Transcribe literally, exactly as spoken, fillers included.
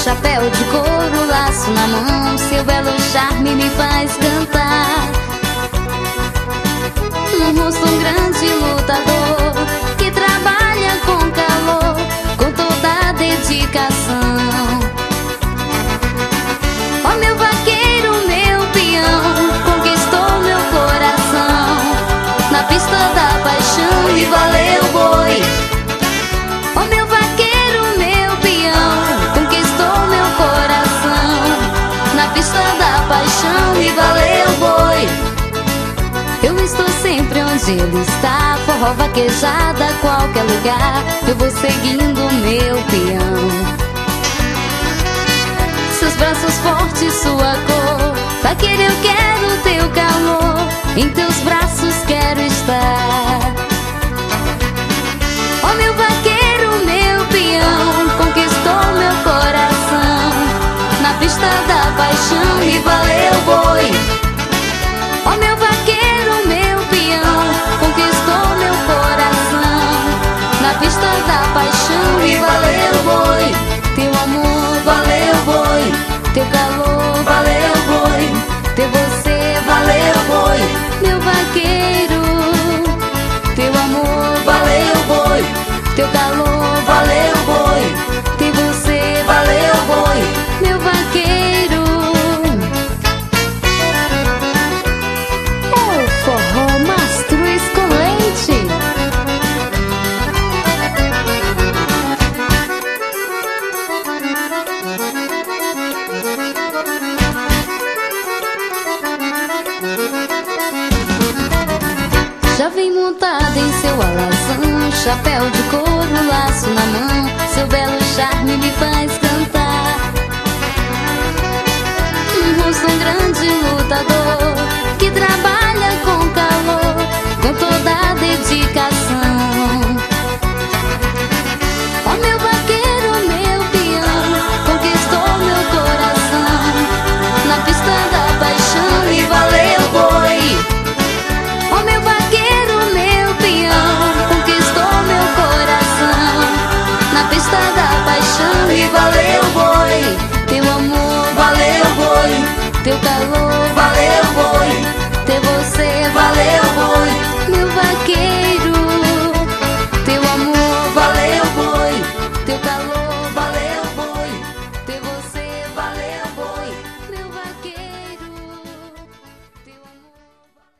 chapéu de couro, laço na mão, seu belo charme me faz cantar. No rosto um grande lutador que trabalha com calor, com toda a dedicação. Ó meu vaqueiro, meu peão, conquistou meu coração na pista da paixão e valeu boi. Ó meu vaqueiro, meu peão, conquistou meu coração na pista da paixão e valeu boi. Eu estou sempre onde ele está, forró, vaquejada, qualquer lugar, eu vou seguindo meu peão. Seus braços fortes, sua cor, vaqueiro, eu quero teu calor, em teus braços quero estar. Ó meu vaqueiro, meu peão, conquistou meu coração na pista da paixão e valeu boi. Ó meu vaqueiro, meu peão, conquistou meu coração na pista da paixão e valeu boi. Teu amor valeu boi, teu calor valeu boi, ter você valeu boi. Meu vaqueiro, teu amor valeu boi, teu calor valeu boi, ter você valeu boi. Meu vaqueiro, é o forró Mastruz com leite. Já vem montada em seu alazão, chapéu de couro, laço na mão, seu belo charme me faz cantar. Um rosto um grande lutador que trabalha com calor, com toda a dedicação. Ó meu vaqueiro, meu peão, conquistou meu coração na pista da paixão e valeu boi. Ó meu vaqueiro, meu peão, conquistou meu coração na pista da paixão e valeu boi. Teu amor valeu boi, teu calor valeu